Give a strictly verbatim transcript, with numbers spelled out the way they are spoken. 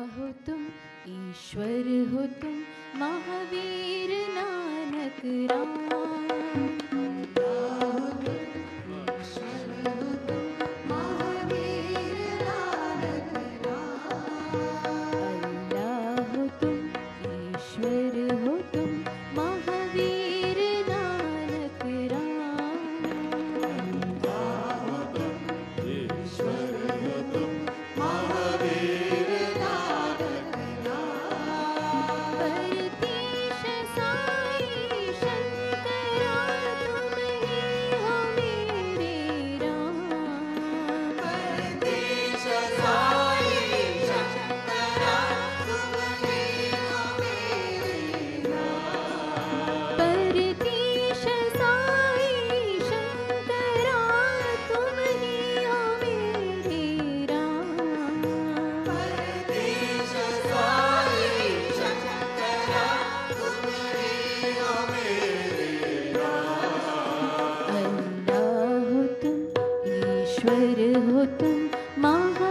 हो तुम, ईश्वर हो तुम, महावीर नानक राम। अल्लाह हो तुम, ईश्वर हो तुम, महावीर नानक राम। अल्लाह हो तुम, ईश्वर हो तुम, महावीर नानक राम। परतीश साई शंकरा तुम ही हो मेरे राम। परतीश साई शंकरा तुम ही हो मेरे राम। परतीश साई शंकरा तुम ही हो मेरे राम। परतीश साई शंकरा तुम ही हो मेरे राम। अल्लाह हो तुम, ईश्वर हो तुम, महा